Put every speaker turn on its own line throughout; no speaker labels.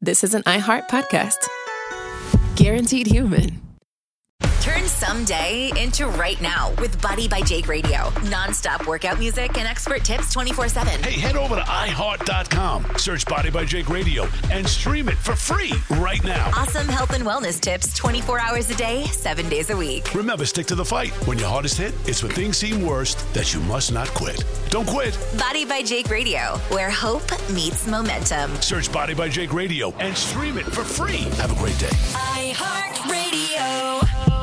this is an iHeart podcast. Guaranteed human.
Turn someday into right now with Body by Jake Radio. Non-stop workout music and expert tips 24/7.
Hey, head over to iHeart.com, search Body by Jake Radio, and stream it for free right now.
Awesome health and wellness tips 24 hours a day, 7 days a week.
Remember, stick to the fight. When your hardest hit, it's when things seem worst that you must not quit. Don't quit.
Body by Jake Radio, where hope meets momentum.
Search Body by Jake Radio and stream it for free. Have a great day.
iHeart Radio.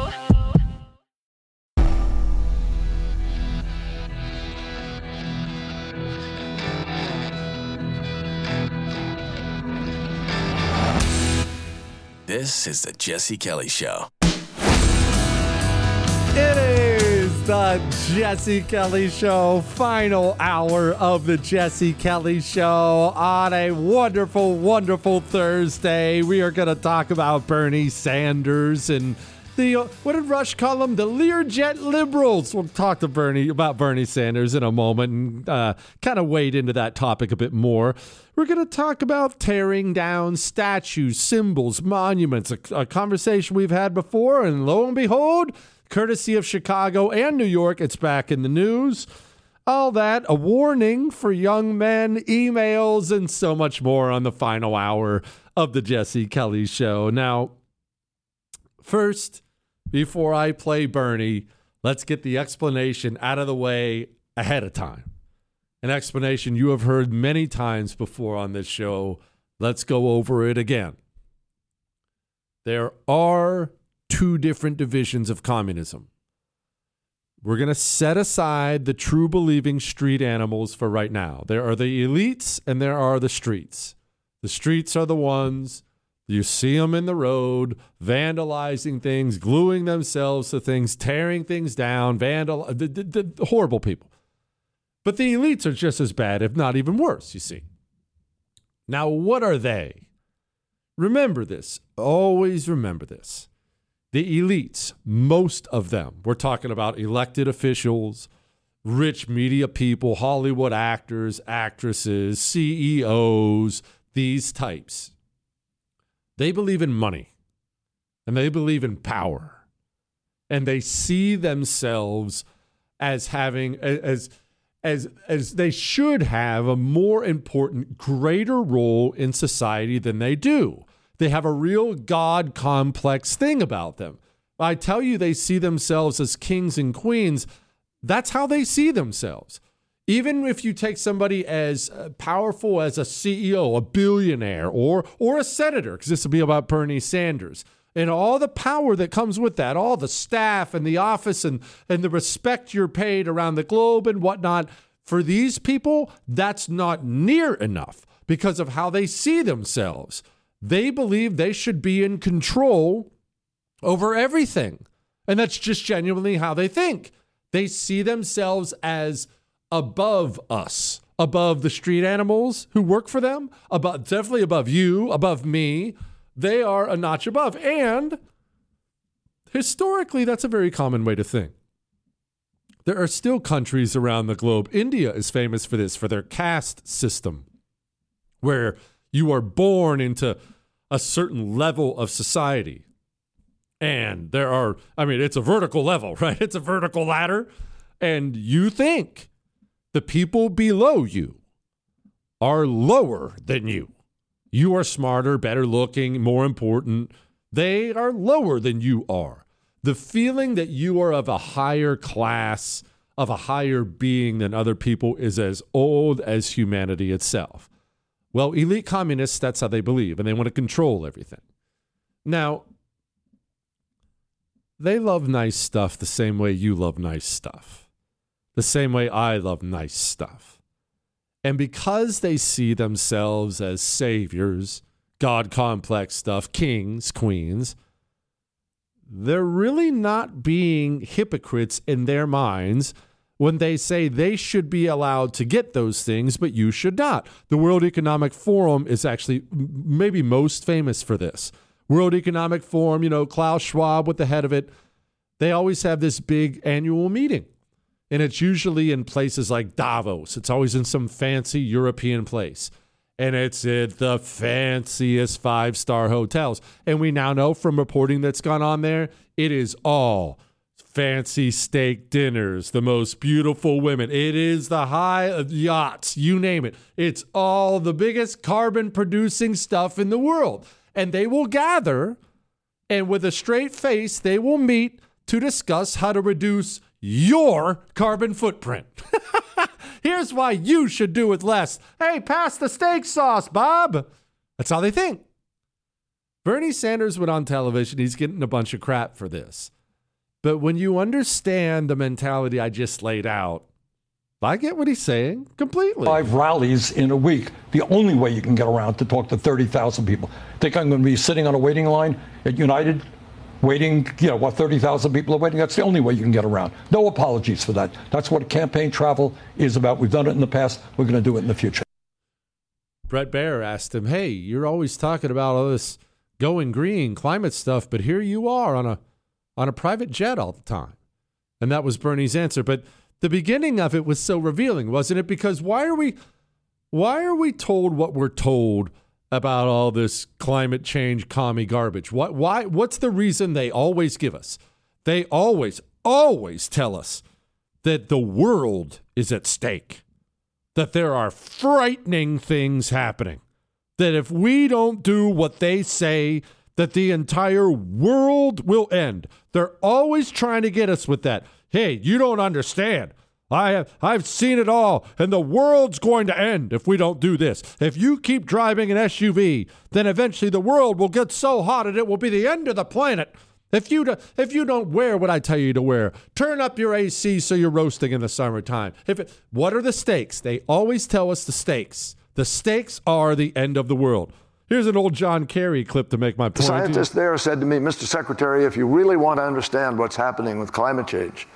This is the Jesse Kelly Show.
It is the Jesse Kelly Show, final hour of the Jesse Kelly Show on a wonderful, wonderful Thursday. We are going to talk about Bernie Sanders and the, what did Rush call them? The Learjet liberals. We'll talk to about Bernie Sanders in a moment and kind of wade into that topic a bit more. We're going to talk about tearing down statues, symbols, monuments, a conversation we've had before, and lo and behold, courtesy of Chicago and New York, it's back in the news. All that, a warning for young men, emails, and so much more on the final hour of the Jesse Kelly Show. Now, first, before I play Bernie, let's get the explanation out of the way ahead of time. An explanation you have heard many times before on this show. Let's go over it again. There are two different divisions of communism. We're going to set aside the true believing street animals for right now. There are the elites and there are the streets. The streets are the ones you see them in the road, vandalizing things, gluing themselves to things, tearing things down, the horrible people. But the elites are just as bad, if not even worse, you see. Now, what are they? Remember this. Always remember this. The elites, most of them, we're talking about elected officials, rich media people, Hollywood actors, actresses, CEOs, these types. They believe in money, and they believe in power, and they see themselves as having, as they should have a more important, greater role in society than they do. They have a real God complex thing about them. I tell you, they see themselves as kings and queens. That's how they see themselves. Even if you take somebody as powerful as a CEO, a billionaire, or a senator, because this will be about Bernie Sanders, and all the power that comes with that, all the staff and the office and the respect you're paid around the globe and whatnot, for these people, that's not near enough because of how they see themselves. They believe they should be in control over everything. And that's just genuinely how they think. They see themselves as above us, above the street animals who work for them, definitely above you, above me. They are a notch above. And historically, that's a very common way to think. There are still countries around the globe. India is famous for this, for their caste system, where you are born into a certain level of society. And it's a vertical level, right? It's a vertical ladder. And you think the people below you are lower than you. You are smarter, better looking, more important. They are lower than you are. The feeling that you are of a higher class, of a higher being than other people is as old as humanity itself. Well, elite communists, that's how they believe, and they want to control everything. Now, they love nice stuff the same way you love nice stuff. The same way I love nice stuff. And because they see themselves as saviors, God complex stuff, kings, queens, they're really not being hypocrites in their minds when they say they should be allowed to get those things, but you should not. The World Economic Forum is actually maybe most famous for this. World Economic Forum, Klaus Schwab with the head of it, they always have this big annual meeting. And it's usually in places like Davos. It's always in some fancy European place. and it's at the fanciest 5-star hotels. And we now know from reporting that's gone on there, it is all fancy steak dinners, the most beautiful women. It is the high yachts, you name it. It's all the biggest carbon-producing stuff in the world. And they will gather, and with a straight face, they will meet to discuss how to reduce your carbon footprint. Here's why you should do with less. Hey, pass the steak sauce, Bob. That's how they think. Bernie Sanders went on television. He's getting a bunch of crap for this. But when you understand the mentality I just laid out, I get what he's saying completely.
5 rallies in a week. The only way you can get around to talk to 30,000 people. Think I'm going to be sitting on a waiting line at United, waiting, 30,000 people are waiting? That's the only way you can get around. No apologies for that. That's what campaign travel is about. We've done it in the past. We're going to do it in the future.
Bret Baier asked him, hey, you're always talking about all this going green climate stuff, but here you are on a private jet all the time. And that was Bernie's answer. But the beginning of it was so revealing, wasn't it? Because why are we told what we're told about all this climate change commie garbage? What's the reason they always give us? They always tell us that the world is at stake, that there are frightening things happening, that if we don't do what they say, that the entire world will end. They're always trying to get us with that. Hey, you don't understand. I've seen it all, and the world's going to end if we don't do this. If you keep driving an SUV, then eventually the world will get so hot that it will be the end of the planet. If you don't wear what I tell you to wear, turn up your AC so you're roasting in the summertime. What are the stakes? They always tell us the stakes. The stakes are the end of the world. Here's an old John Kerry clip to make my point.
The scientist there said to me, Mr. Secretary, if you really want to understand what's happening with climate change,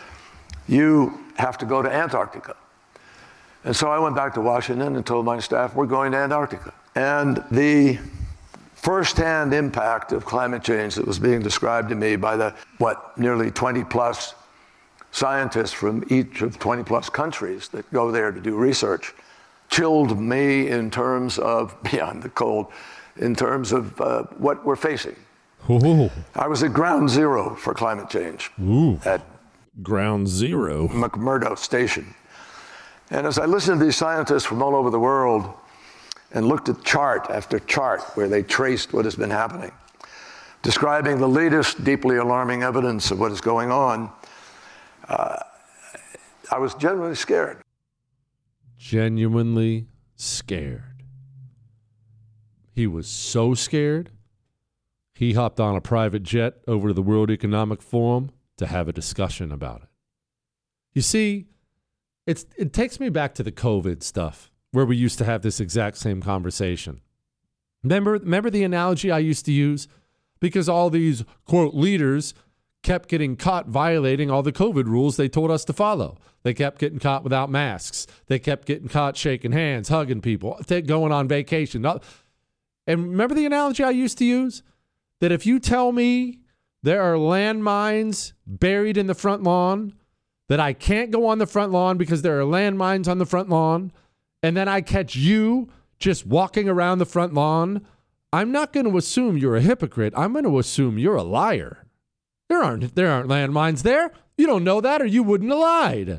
you have to go to Antarctica. And so I went back to Washington and told my staff, we're going to Antarctica. And the firsthand impact of climate change that was being described to me by nearly 20 plus scientists from each of 20 plus countries that go there to do research chilled me in terms of, beyond the cold, in terms of what we're facing.
Ooh.
I was at ground zero for climate change.
Ooh.
At
ground zero.
McMurdo Station. And as I listened to these scientists from all over the world and looked at chart after chart where they traced what has been happening, describing the latest deeply alarming evidence of what is going on, I was genuinely scared.
Genuinely scared. He was so scared, he hopped on a private jet over to the World Economic Forum to have a discussion about it. You see, it takes me back to the COVID stuff, where we used to have this exact same conversation. Remember the analogy I used to use? Because all these, quote, leaders kept getting caught violating all the COVID rules they told us to follow. They kept getting caught without masks. They kept getting caught shaking hands, hugging people, going on vacation. And remember the analogy I used to use? That if you tell me there are landmines buried in the front lawn, that I can't go on the front lawn because there are landmines on the front lawn, and then I catch you just walking around the front lawn, I'm not going to assume you're a hypocrite. I'm going to assume you're a liar. There aren't landmines there. You don't know that, or you wouldn't have lied.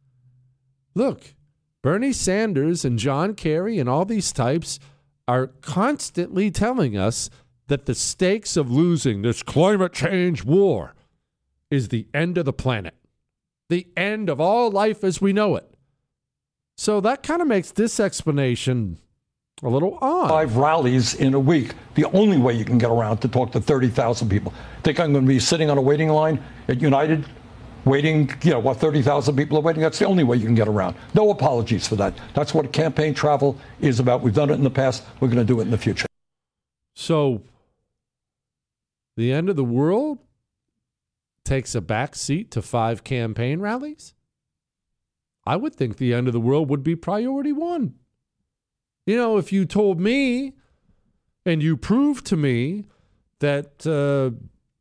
Look, Bernie Sanders and John Kerry and all these types are constantly telling us that the stakes of losing this climate change war is the end of the planet, the end of all life as we know it. So that kind of makes this explanation a little odd.
5 rallies in a week. The only way you can get around to talk to 30,000 people. Think I'm going to be sitting on a waiting line at United, waiting, 30,000 people are waiting? That's the only way you can get around. No apologies for that. That's what campaign travel is about. We've done it in the past. We're going to do it in the future.
So the end of the world takes a back seat to 5 campaign rallies? I would think the end of the world would be priority 1. If you told me and you proved to me that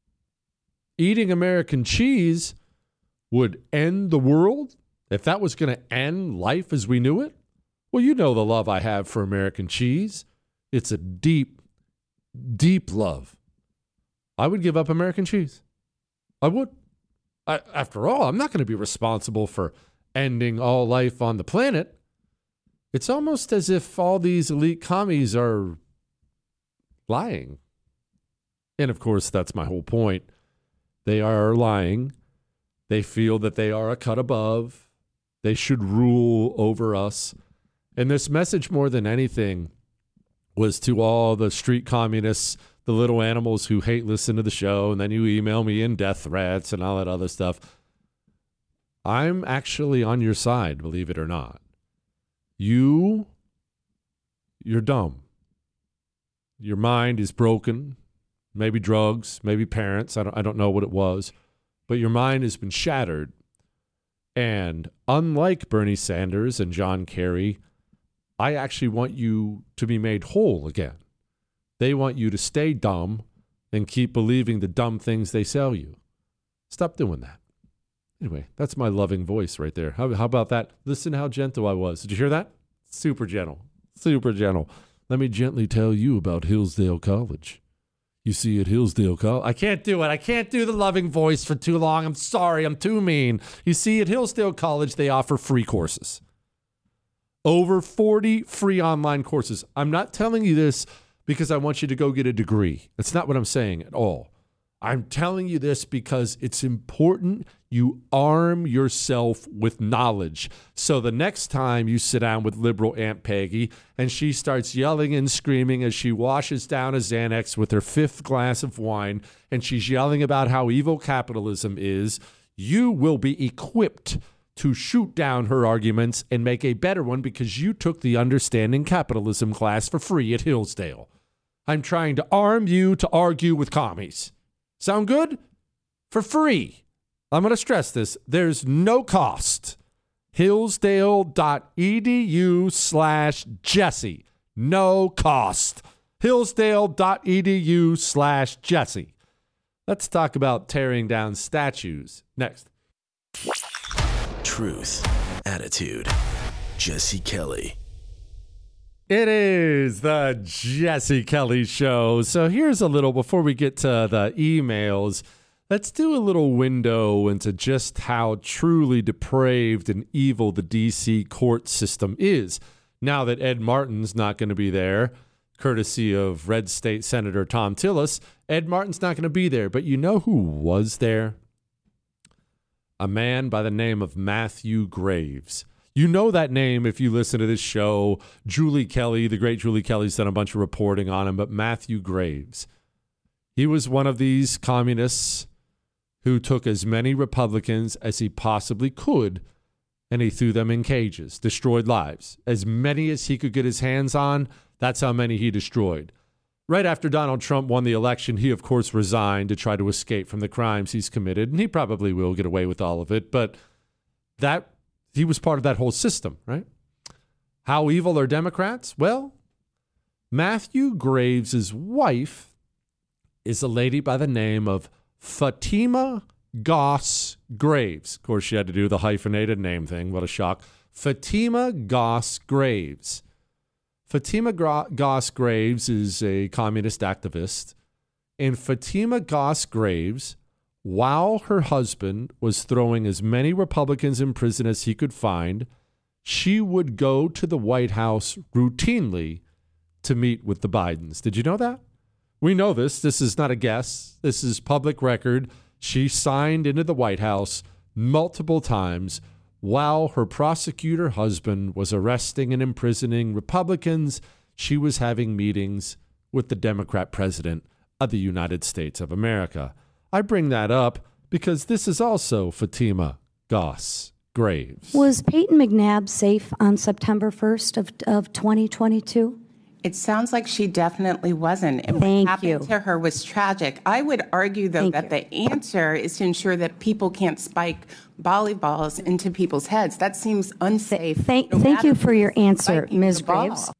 eating American cheese would end the world, if that was going to end life as we knew it, Well, you know the love I have for American cheese. It's a deep, deep love. I would give up American cheese. I would. After all, I'm not going to be responsible for ending all life on the planet. It's almost as if all these elite commies are lying. And of course, that's my whole point. They are lying. They feel that they are a cut above. They should rule over us. And this message, more than anything, was to all the street communists, the little animals who hate listening to the show, and then you email me in death threats and all that other stuff. I'm actually on your side, believe it or not. You're dumb. Your mind is broken. Maybe drugs, maybe parents. I don't know what it was. But your mind has been shattered. And unlike Bernie Sanders and John Kerry, I actually want you to be made whole again. They want you to stay dumb and keep believing the dumb things they sell you. Stop doing that. Anyway, that's my loving voice right there. How about that? Listen how gentle I was. Did you hear that? Super gentle. Super gentle. Let me gently tell you about Hillsdale College. You see, at Hillsdale College, I can't do it. I can't do the loving voice for too long. I'm sorry. I'm too mean. You see, at Hillsdale College, they offer free courses. Over 40 free online courses. I'm not telling you this because I want you to go get a degree. That's not what I'm saying at all. I'm telling you this because it's important you arm yourself with knowledge. So the next time you sit down with liberal Aunt Peggy and she starts yelling and screaming as she washes down a Xanax with her 5th glass of wine and she's yelling about how evil capitalism is, you will be equipped to shoot down her arguments and make a better one because you took the Understanding Capitalism class for free at Hillsdale. I'm trying to arm you to argue with commies. Sound good? For free. I'm going to stress this. There's no cost. Hillsdale.edu/Jesse. No cost. Hillsdale.edu/Jesse. Let's talk about tearing down statues next.
Truth, attitude, Jesse Kelly.
It is the Jesse Kelly Show. So here's a little, before we get to the emails, let's do a little window into just how truly depraved and evil the D.C. court system is. Now that Ed Martin's not going to be there, courtesy of Red State Senator Thom Tillis, Ed Martin's not going to be there. But you know who was there? A man by the name of Matthew Graves. You know that name if you listen to this show. Julie Kelly, the great Julie Kelly's done a bunch of reporting on him, but Matthew Graves. He was one of these communists who took as many Republicans as he possibly could, and he threw them in cages, destroyed lives. As many as he could get his hands on, that's how many he destroyed. Right after Donald Trump won the election, he, of course, resigned to try to escape from the crimes he's committed, and he probably will get away with all of it, but he was part of that whole system, right? How evil are Democrats? Well, Matthew Graves' wife is a lady by the name of Fatima Goss Graves. Of course, she had to do the hyphenated name thing. What a shock. Fatima Goss Graves. Fatima Goss Graves is a communist activist. And Fatima Goss Graves, while her husband was throwing as many Republicans in prison as he could find, she would go to the White House routinely to meet with the Bidens. Did you know that? We know this. This is not a guess. This is public record. She signed into the White House multiple times while her prosecutor husband was arresting and imprisoning Republicans. She was having meetings with the Democrat president of the United States of America. I bring that up because this is also Fatima Goss Graves.
Was Peyton McNabb safe on September 1st of 2022?
It sounds like she definitely wasn't. And
Thank
what happened
you.
to her was tragic. I would argue, though,
Thank
that
you.
the answer is to ensure that people can't spike volleyballs into people's heads. That seems unsafe.
Thank
no
you
matter
for your
who's
answer,
spiking
Ms.
the ball.
Graves.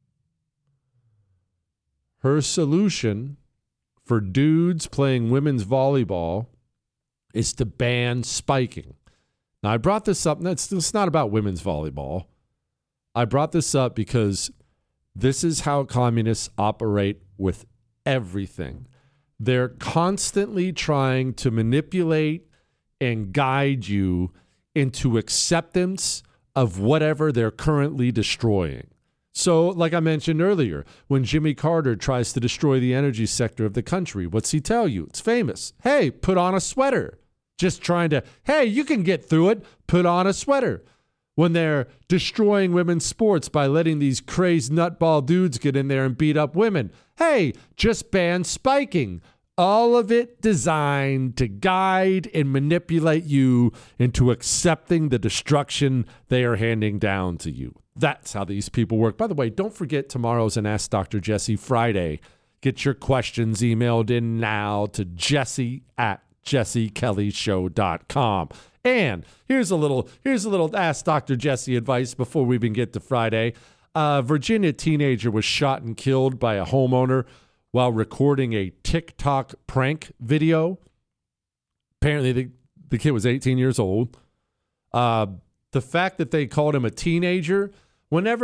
Her solution for dudes playing women's volleyball is to ban spiking. Now, I brought this up. It's not about women's volleyball. I brought this up because this is how communists operate with everything. They're constantly trying to manipulate and guide you into acceptance of whatever they're currently destroying. So, like I mentioned earlier, when Jimmy Carter tries to destroy the energy sector of the country, what's he tell you? It's famous. Hey, put on a sweater. Just trying to, hey, you can get through it. Put on a sweater. When they're destroying women's sports by letting these crazed nutball dudes get in there and beat up women. Hey, just ban spiking. All of it designed to guide and manipulate you into accepting the destruction they are handing down to you. That's how these people work. By the way, don't forget tomorrow's an Ask Dr. Jesse Friday. Get your questions emailed in now to jesse@jessekellyshow.com. And here's a little Ask Dr. Jesse advice before we even get to Friday. Virginia teenager was shot and killed by a homeowner while recording a TikTok prank video. Apparently, the kid was 18 years old. The fact that they called him a teenager, whenever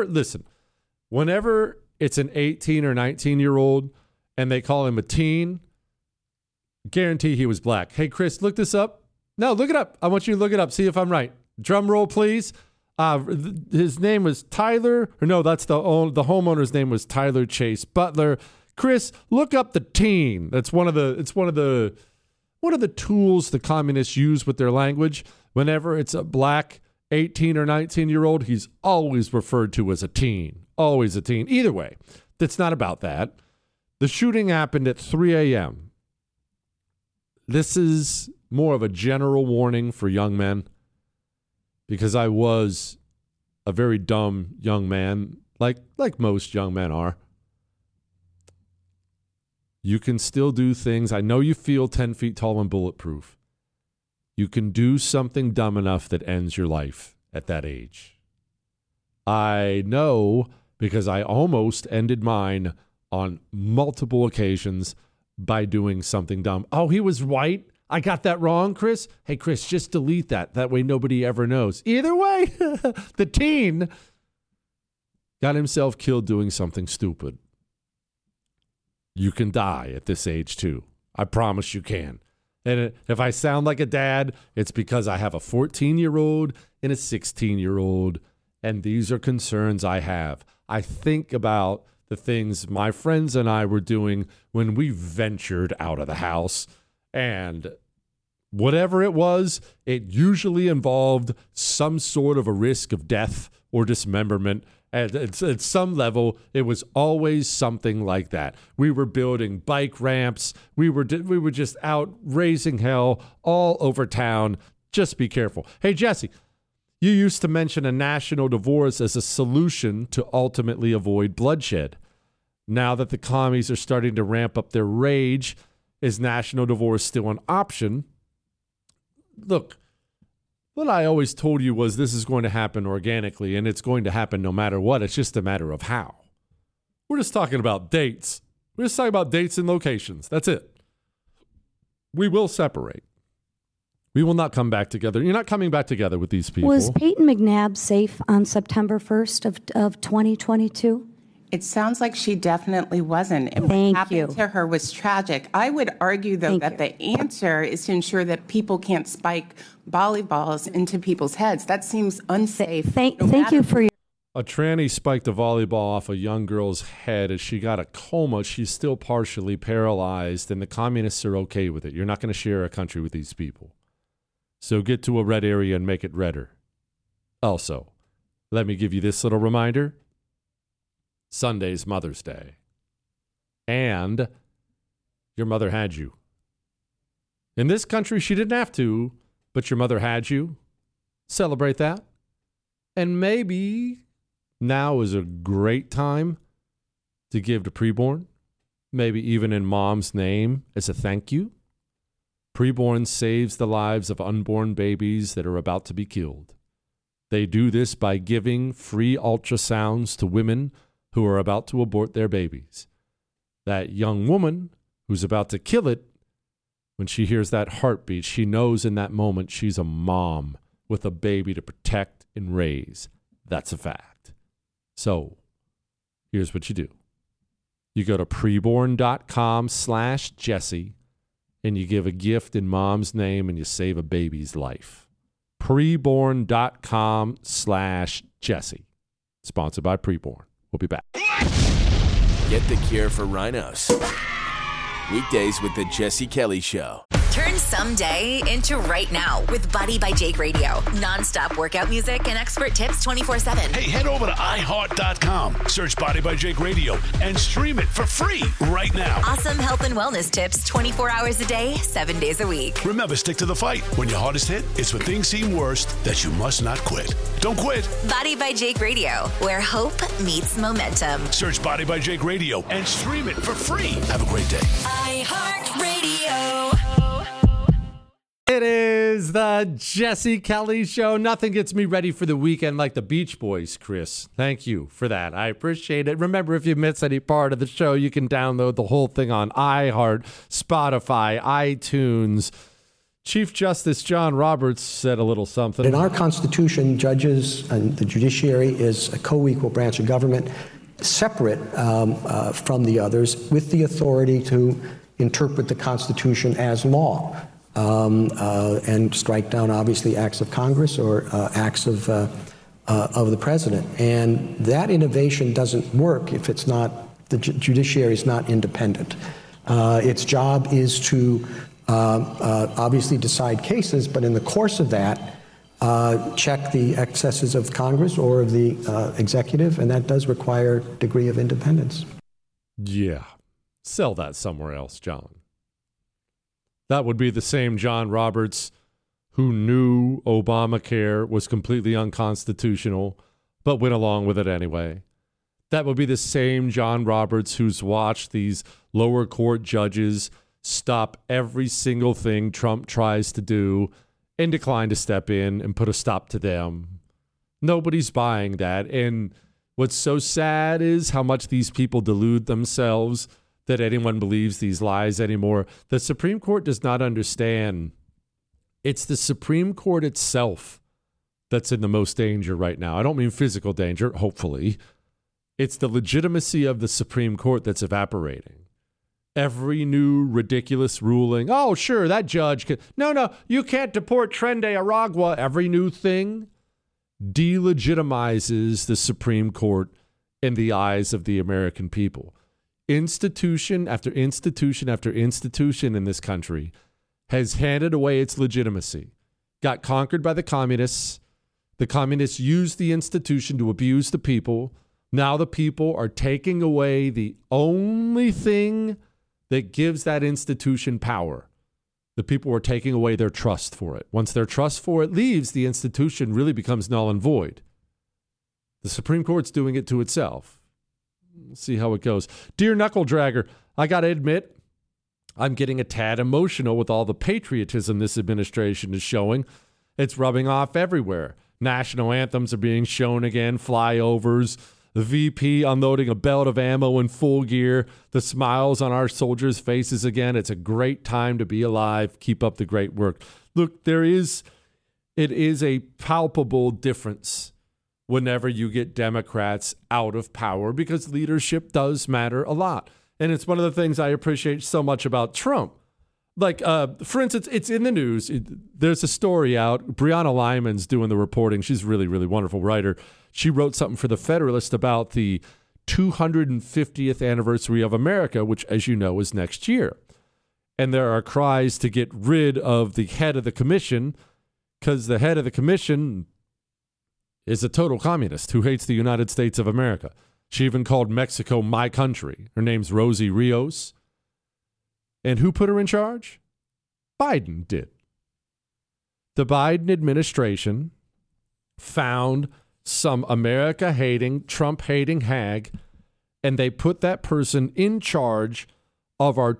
it's an 18 or 19-year-old and they call him a teen, guarantee he was black. Hey, Chris, look this up. No, look it up. I want you to look it up. See if I'm right. Drum roll, please. His name was Tyler. Or no, that's the homeowner's name was Tyler Chase Butler. Chris, look up the teen. That's one of the tools the communists use with their language. Whenever it's a black 18 or 19-year-old, he's always referred to as a teen. Always a teen. Either way, it's not about that. The shooting happened at 3 a.m. This is more of a general warning for young men because I was a very dumb young man, like most young men are. You can still do things. I know you feel 10 feet tall and bulletproof. You can do something dumb enough that ends your life at that age. I know because I almost ended mine on multiple occasions by doing something dumb. Oh, he was white? I got that wrong, Chris? Hey, Chris, just delete that. That way nobody ever knows. Either way, the teen got himself killed doing something stupid. You can die at this age, too. I promise you can. And if I sound like a dad, it's because I have a 14-year-old and a 16-year-old, and these are concerns I have. I think about the things my friends and I were doing when we ventured out of the house, and whatever it was, it usually involved some sort of a risk of death or dismemberment. At some level, it was always something like that. We were building bike ramps. We were just out raising hell all over town. Just be careful. Hey, Jesse, you used to mention a national divorce as a solution to ultimately avoid bloodshed. Now that the commies are starting to ramp up their rage, is national divorce still an option? Look, what I always told you was this is going to happen organically, and it's going to happen no matter what. It's just a matter of how. We're just talking about dates. We're just talking about dates and locations. That's it. We will separate. We will not come back together. You're not coming back together with these people.
Was Peyton McNabb safe on September 1st of 2022?
It sounds like she definitely wasn't. And
Thank
what happened
you.
to her was tragic. I would argue, though,
Thank
that
you.
the answer is to ensure that people can't spike volleyballs into people's heads. That seems unsafe.
Thank you for your...
A tranny spiked a volleyball off a young girl's head as she got a coma. She's still partially paralyzed, and the communists are okay with it. You're not going to share a country with these people. So get to a red area and make it redder. Also, let me give you this little reminder. Sunday's Mother's Day. And your mother had you. In this country, she didn't have to, but your mother had you. Celebrate that. And maybe now is a great time to give to preborn, maybe even in mom's name as a thank you. Preborn saves the lives of unborn babies that are about to be killed. They do this by giving free ultrasounds to women who are about to abort their babies. That young woman who's about to kill it, when she hears that heartbeat, she knows in that moment she's a mom with a baby to protect and raise. That's a fact. So here's what you do. You go to preborn.com/Jesse and you give a gift in mom's name and you save a baby's life. Preborn.com/Jesse. Sponsored by Preborn. We'll be back.
Get the cure for rhinos. Weekdays with the Jesse Kelly Show.
Turn someday into right now with Body by Jake Radio. Non-stop workout music and expert tips 24/7.
Hey, head over to iHeart.com. Search Body by Jake Radio and stream it for free right now.
Awesome health and wellness tips 24 hours a day, 7 days a week.
Remember, stick to the fight. When your heart is hit, it's when things seem worst that you must not quit. Don't quit.
Body by Jake Radio, where hope meets momentum.
Search Body by Jake Radio and stream it for free. Have a great day.
iHeartRadio.
It is the Jesse Kelly Show. Nothing gets me ready for the weekend like the Beach Boys, Chris. Thank you for that. I appreciate it. Remember, if you miss any part of the show, you can download the whole thing on iHeart, Spotify, iTunes. Chief Justice John Roberts said a little something.
In our Constitution, judges and the judiciary is a co-equal branch of government, separate from the others, with the authority to interpret the Constitution as law. And strike down, obviously, acts of Congress or acts of the president. And that innovation doesn't work if it's not, the judiciary is not independent. Its job is to obviously decide cases, but in the course of that, check the excesses of Congress or of the executive, and that does require a degree of independence.
Yeah. Sell that somewhere else, John. That would be the same John Roberts who knew Obamacare was completely unconstitutional, but went along with it anyway. That would be the same John Roberts who's watched these lower court judges stop every single thing Trump tries to do and decline to step in and put a stop to them. Nobody's buying that. And what's so sad is how much these people delude themselves that anyone believes these lies anymore. The Supreme Court does not understand. It's the Supreme Court itself that's in the most danger right now. I don't mean physical danger, hopefully. It's the legitimacy of the Supreme Court that's evaporating. Every new ridiculous ruling, oh, sure, that judge can. No, you can't deport Trende Aragua. Every new thing delegitimizes the Supreme Court in the eyes of the American people. Institution after institution after institution in this country has handed away its legitimacy, got conquered by the communists. The communists used the institution to abuse the people. Now the people are taking away the only thing that gives that institution power. The people are taking away their trust for it. Once their trust for it leaves, the institution really becomes null and void. The Supreme Court's doing it to itself. We'll see how it goes. Dear Knuckle Dragger, I got to admit, I'm getting a tad emotional with all the patriotism this administration is showing. It's rubbing off everywhere. National anthems are being shown again, flyovers, the VP unloading a belt of ammo in full gear, the smiles on our soldiers' faces again. It's a great time to be alive. Keep up the great work. Look, it is a palpable difference whenever you get Democrats out of power, because leadership does matter a lot. And it's one of the things I appreciate so much about Trump. Like, for instance, it's in the news. There's a story out. Brianna Lyman's doing the reporting. She's a really, really wonderful writer. She wrote something for The Federalist about the 250th anniversary of America, which, as you know, is next year. And there are cries to get rid of the head of the commission, because the head of the commission is a total communist who hates the United States of America. She even called Mexico my country. Her name's Rosie Rios. And who put her in charge? Biden did. The Biden administration found some America-hating, Trump-hating hag, and they put that person in charge of our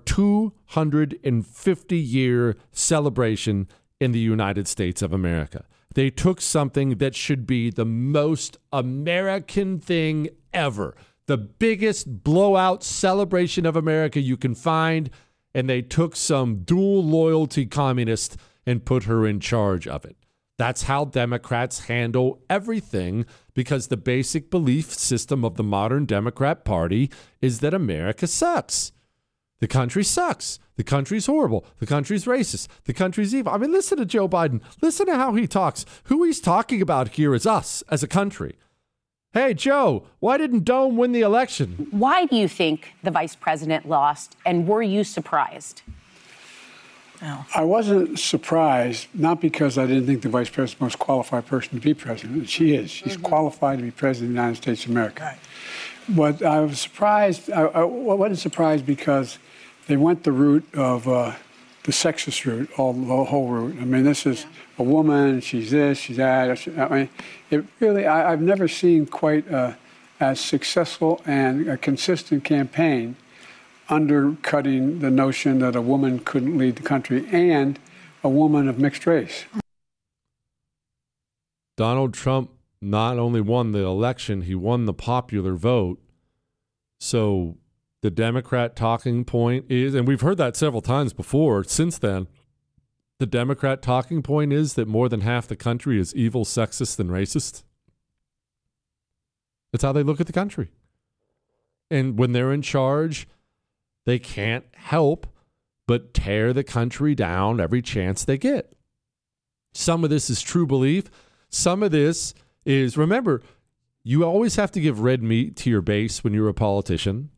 250-year celebration in the United States of America. They took something that should be the most American thing ever, the biggest blowout celebration of America you can find, and they took some dual loyalty communist and put her in charge of it. That's how Democrats handle everything, because the basic belief system of the modern Democrat Party is that America sucks. The country sucks. The country's horrible. The country's racist. The country's evil. I mean, listen to Joe Biden. Listen to how he talks. Who he's talking about here is us as a country. Hey, Joe, why didn't Dome win the election?
Why do you think the vice president lost, and were you surprised?
I wasn't surprised, not because I didn't think the vice president was the most qualified person to be president. She is. She's qualified to be president of the United States of America. Right. But I was surprised. I wasn't surprised because they went the route of the sexist route, the whole route. I mean, this is a woman. She's this. She's that. I mean, it really. I've never seen quite as successful and a consistent campaign undercutting the notion that a woman couldn't lead the country, and a woman of mixed race.
Donald Trump not only won the election, he won the popular vote. So the Democrat talking point is, and we've heard that several times before since then, the Democrat talking point is that more than half the country is evil, sexist, and racist. That's how they look at the country. And when they're in charge, they can't help but tear the country down every chance they get. Some of this is true belief. Some of this is, remember, you always have to give red meat to your base when you're a politician.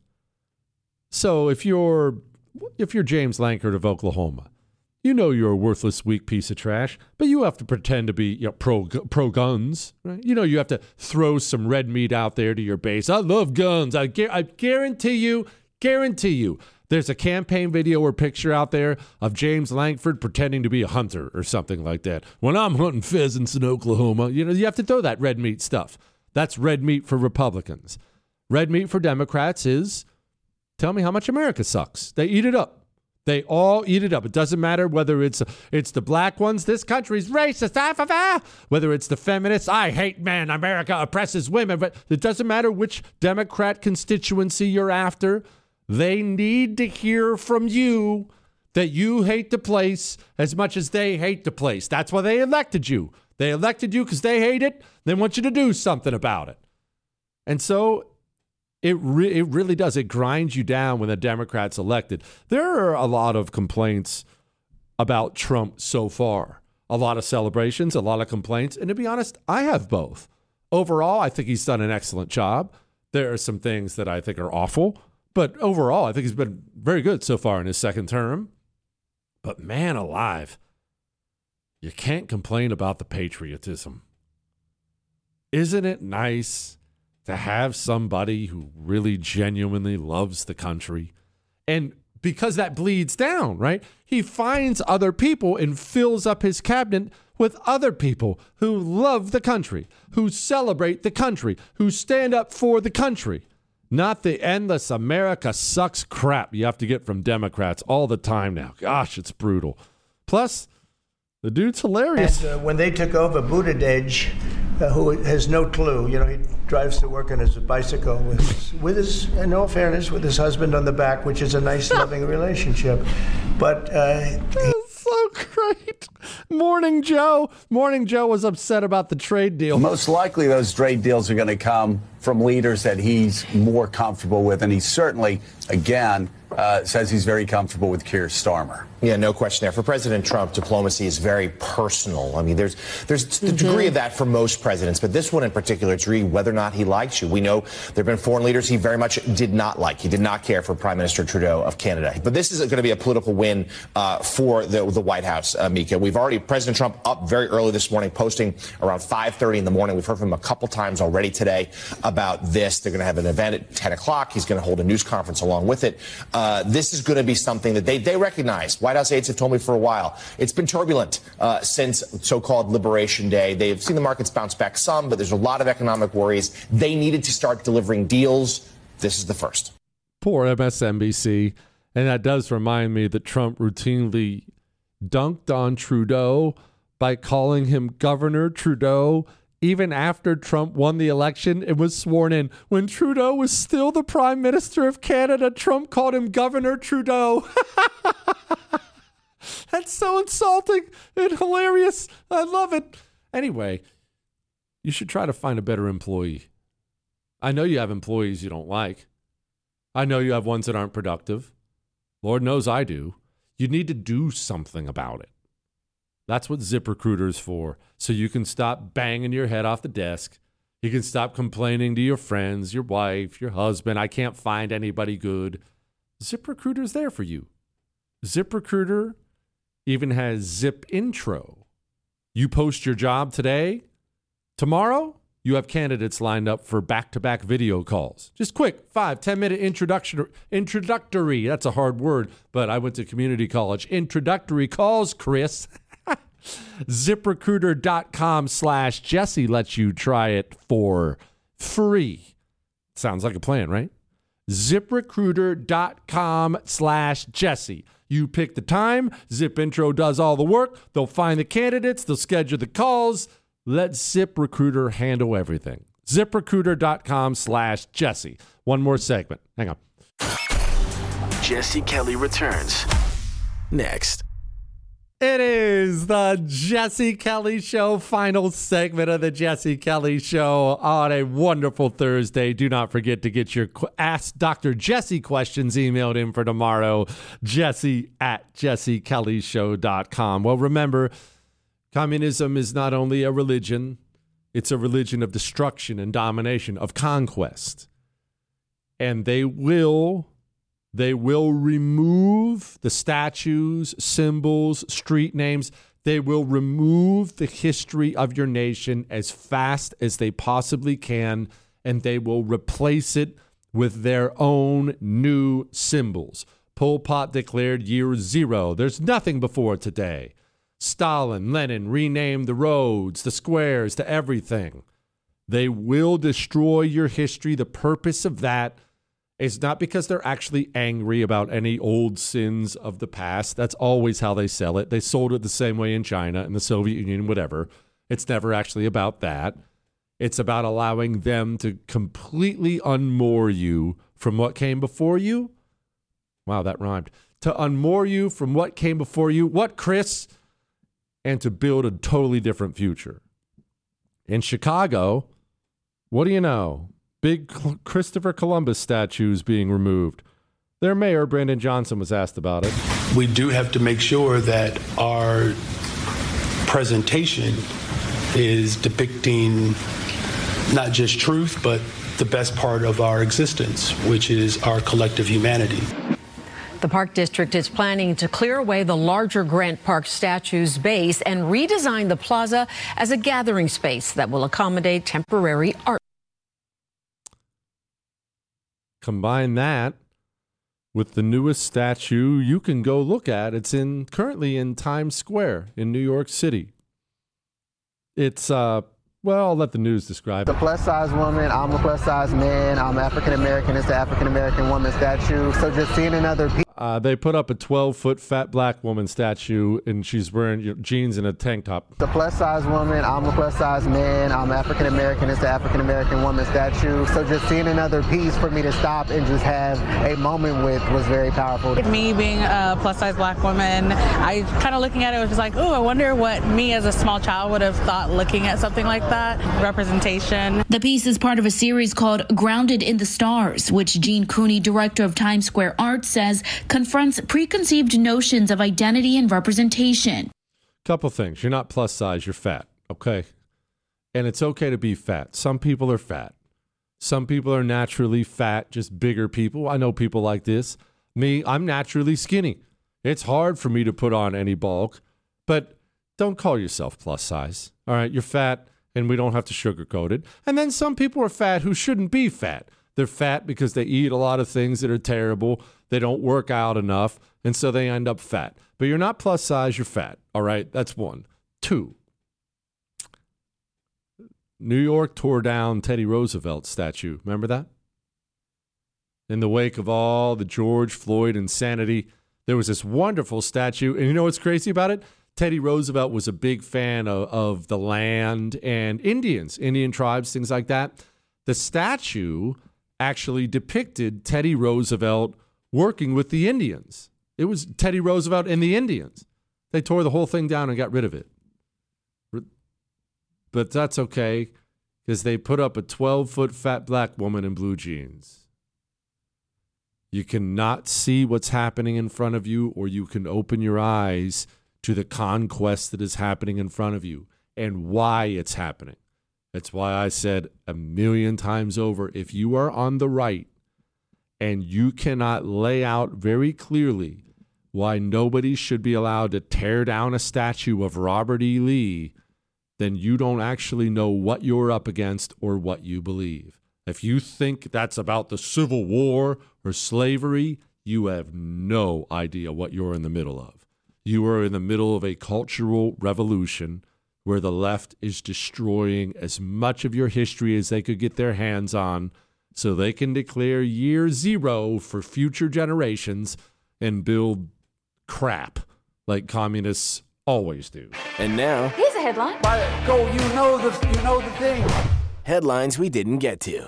So if you're James Lankford of Oklahoma, you know you're a worthless, weak piece of trash, but you have to pretend to be pro guns, right? You know you have to throw some red meat out there to your base. I love guns. I guarantee you, there's a campaign video or picture out there of James Lankford pretending to be a hunter or something like that. When I'm hunting pheasants in Oklahoma, you have to throw that red meat stuff. That's red meat for Republicans. Red meat for Democrats is, tell me how much America sucks. They eat it up. They all eat it up. It doesn't matter whether it's the black ones, this country's racist, whether it's the feminists, I hate men, America oppresses women, but it doesn't matter which Democrat constituency you're after. They need to hear from you that you hate the place as much as they hate the place. That's why they elected you. They elected you because they hate it. They want you to do something about it. And so it really does. It grinds you down when the Democrats elected. There are a lot of complaints about Trump so far. A lot of celebrations, a lot of complaints. And to be honest, I have both. Overall, I think he's done an excellent job. There are some things that I think are awful. But overall, I think he's been very good so far in his second term. But man alive, you can't complain about the patriotism. Isn't it nice to have somebody who really genuinely loves the country? And because that bleeds down, right? He finds other people and fills up his cabinet with other people who love the country, who celebrate the country, who stand up for the country. Not the endless America sucks crap you have to get from Democrats all the time now. Gosh, it's brutal. Plus, the dude's hilarious.
And when they took over, Buttigieg, who has no clue, he drives to work on his bicycle with his, in all fairness, with his husband on the back, which is a nice, loving relationship. But
that's so great. Morning Joe was upset about the trade deal.
Most likely those trade deals are going to come from leaders that he's more comfortable with, and he certainly, again, says he's very comfortable with Keir Starmer.
Yeah, no question there. For President Trump, diplomacy is very personal. I mean, there's the degree of that for most presidents, but this one in particular, it's really whether or not he likes you. We know there have been foreign leaders he very much did not like. He did not care for Prime Minister Trudeau of Canada. But this is going to be a political win for the White House, Mika. President Trump up very early this morning, posting around 5:30 in the morning. We've heard from him a couple times already today about this. They're going to have an event at 10 o'clock. He's going to hold a news conference along with it. This is going to be something that they recognize. White House aides have told me for a while. It's been turbulent since so-called Liberation Day. They've seen the markets bounce back some, but there's a lot of economic worries. They needed to start delivering deals. This is the first.
Poor MSNBC. And that does remind me that Trump routinely dunked on Trudeau by calling him Governor Trudeau even after Trump won the election and was sworn in. When Trudeau was still the Prime Minister of Canada, Trump called him Governor Trudeau. That's so insulting and hilarious. I love it. Anyway, you should try to find a better employee. I know you have employees you don't like. I know you have ones that aren't productive. Lord knows I do. You need to do something about it. That's what ZipRecruiter is for. So you can stop banging your head off the desk. You can stop complaining to your friends, your wife, your husband. I can't find anybody good. ZipRecruiter is there for you. ZipRecruiter even has Zip Intro. You post your job today. Tomorrow, you have candidates lined up for back-to-back video calls. Just quick, 5-10-minute introductory. That's a hard word, but I went to community college. Introductory calls, Chris. ZipRecruiter.com/Jesse lets you try it for free. Sounds like a plan, right? ZipRecruiter.com/Jesse. You pick the time. Zip Intro does all the work. They'll find the candidates. They'll schedule the calls. Let ZipRecruiter handle everything. ZipRecruiter.com/Jesse. One more segment. Hang on.
Jesse Kelly returns next.
It is the Jesse Kelly Show, final segment of the Jesse Kelly Show on a wonderful Thursday. Do not forget to get your Ask Dr. Jesse questions emailed in for tomorrow, jesse@jessekellyshow.com. Well, remember, communism is not only a religion, it's a religion of destruction and domination, of conquest. And they will remove the statues, symbols, street names. They will remove the history of your nation as fast as they possibly can, and they will replace it with their own new symbols. Pol Pot declared year zero. There's nothing before today. Stalin, Lenin renamed the roads, the squares, to everything. They will destroy your history. The purpose of that is not because they're actually angry about any old sins of the past. That's always how they sell it. They sold it the same way in China and the Soviet Union, whatever. It's never actually about that. It's about allowing them to completely unmoor you from what came before you. Wow, that rhymed. To unmoor you from what came before you. What, Chris? And to build a totally different future. In Chicago, what do you know? Big Christopher Columbus statues being removed. Their mayor, Brandon Johnson, was asked about it.
We do have to make sure that our presentation is depicting not just truth, but the best part of our existence, which is our collective humanity.
The Park District is planning to clear away the larger Grant Park statue's base and redesign the plaza as a gathering space that will accommodate temporary art.
Combine that with the newest statue you can go look at. It's currently in Times Square in New York City. It's well, I'll let the news describe it.
The plus-size woman, I'm a plus-size man, I'm African-American, it's the African-American woman statue. So just seeing another
they put up a 12-foot fat black woman statue, and she's wearing jeans and a tank top.
The plus-size woman, I'm a plus-size man, I'm African-American, it's the African-American woman statue. So just seeing another piece for me to stop and just have a moment with was very powerful.
Me being a plus-size black woman, I kind of looking at it was just like, oh, I wonder what me as a small child would have thought looking at something like that. Representation.
The piece is part of a series called Grounded in the Stars, which Gene Cooney, director of Times Square Arts, says confronts preconceived notions of identity and representation.
Couple things. You're not plus size, you're fat, okay? And it's okay to be fat. Some people are fat. Some people are naturally fat, just bigger people. I know people like this. Me, I'm naturally skinny. It's hard for me to put on any bulk, but don't call yourself plus size, all right? You're fat, and we don't have to sugarcoat it. And then some people are fat who shouldn't be fat. They're fat because they eat a lot of things that are terrible. They don't work out enough, and so they end up fat. But you're not plus size, you're fat. All right, that's one. Two, New York tore down Teddy Roosevelt statue. Remember that? In the wake of all the George Floyd insanity, there was this wonderful statue. And you know what's crazy about it? Teddy Roosevelt was a big fan of the land and Indians, Indian tribes, things like that. The statue actually depicted Teddy Roosevelt working with the Indians. It was Teddy Roosevelt and the Indians. They tore the whole thing down and got rid of it. but that's okay because they put up a 12-foot fat black woman in blue jeans. You cannot see what's happening in front of you, or you can open your eyes to the conquest that is happening in front of you and why it's happening. That's why I said a million times over, if you are on the right and you cannot lay out very clearly why nobody should be allowed to tear down a statue of Robert E. Lee, then you don't actually know what you're up against or what you believe. If you think that's about the Civil War or slavery, you have no idea what you're in the middle of. You are in the middle of a cultural revolution where the left is destroying as much of your history as they could get their hands on so they can declare year zero for future generations and build crap like communists always do.
And now,
here's a headline.
You know the thing. Headlines we didn't get to.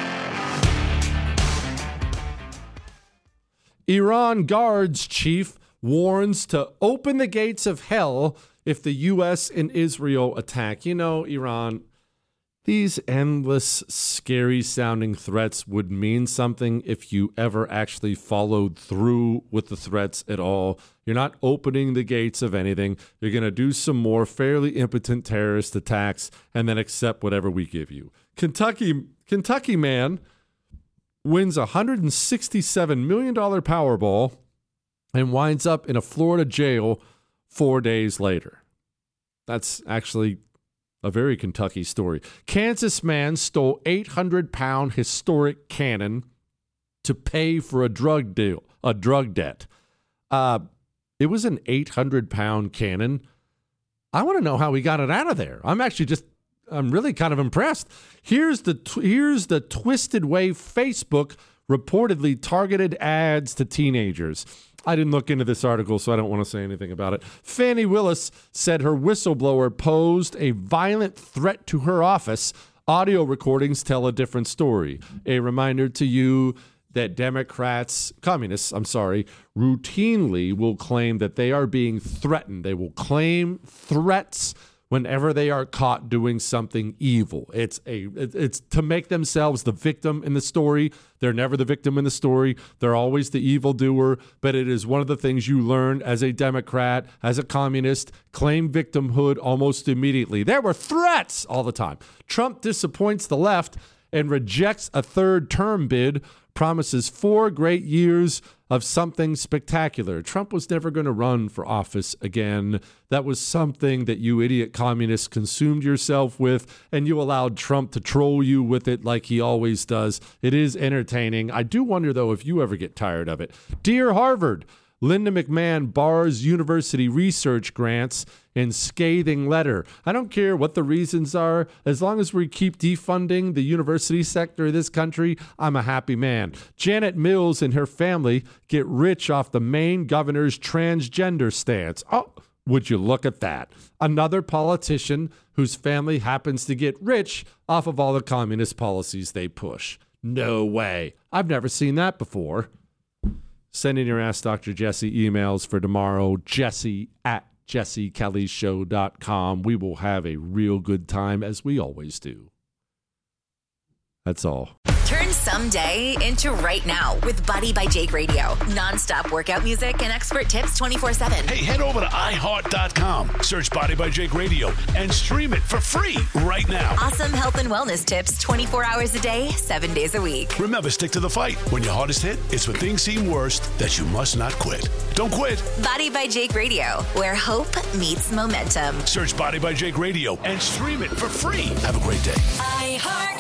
Iran Guards chief warns to open the gates of hell if the U.S. and Israel attack. You know, Iran, these endless, scary-sounding threats would mean something if you ever actually followed through with the threats at all. You're not opening the gates of anything. You're going to do some more fairly impotent terrorist attacks and then accept whatever we give you. Kentucky man wins a $167 million Powerball and winds up in a Florida jail 4 days later. That's actually a very Kentucky story. Kansas man stole 800-pound historic cannon to pay for a drug debt. It was an 800-pound cannon. I want to know how he got it out of there. I'm really kind of impressed. Here's the twisted way Facebook reportedly targeted ads to teenagers. I didn't look into this article, so I don't want to say anything about it. Fannie Willis said her whistleblower posed a violent threat to her office. Audio recordings tell a different story. A reminder to you that communists, routinely will claim that they are being threatened. They will claim threats whenever they are caught doing something evil. It's to make themselves the victim in the story. They're never the victim in the story. They're always the evildoer, but it is one of the things you learn as a Democrat, as a communist, claim victimhood almost immediately. There were threats all the time. Trump disappoints the left and rejects a third-term bid, promises 4 great years of something spectacular. Trump was never going to run for office again. That was something that you idiot communists consumed yourself with, and you allowed Trump to troll you with it like he always does. It is entertaining. I do wonder, though, if you ever get tired of it. Dear Harvard, Linda McMahon bars university research grants in scathing letter. I don't care what the reasons are. As long as we keep defunding the university sector of this country, I'm a happy man. Janet Mills and her family get rich off the Maine governor's transgender stance. Oh, would you look at that? Another politician whose family happens to get rich off of all the communist policies they push. No way. I've never seen that before. Send in your Ask Dr. Jesse emails for tomorrow, jesse@jessekellyshow.com. We will have a real good time, as we always do. That's all.
Turn someday into right now with Buddy by Jake Radio. Non-stop workout music and expert tips 24/7.
Hey, head over to iHeart.com. Search Body by Jake Radio and stream it for free right now.
Awesome health and wellness tips 24 hours a day, 7 days a week.
Remember, stick to the fight. When your heart is hit, it's when things seem worst that you must not quit. Don't quit.
Body by Jake Radio, where hope meets momentum.
Search Body by Jake Radio and stream it for free. Have a great day.
iHeart.